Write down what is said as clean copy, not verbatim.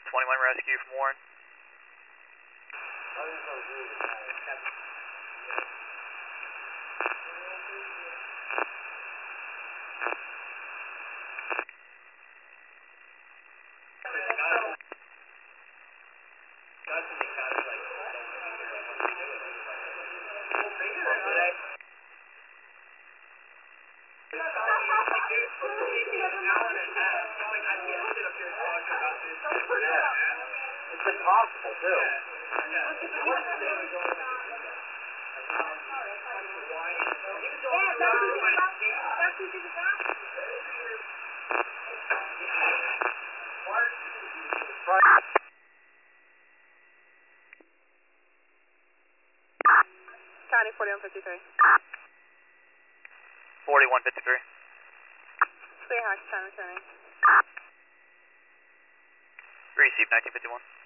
21 rescue from Warren. It's impossible, too. County 4153. 4153. Clear Hawks, time returning. Receive 1951.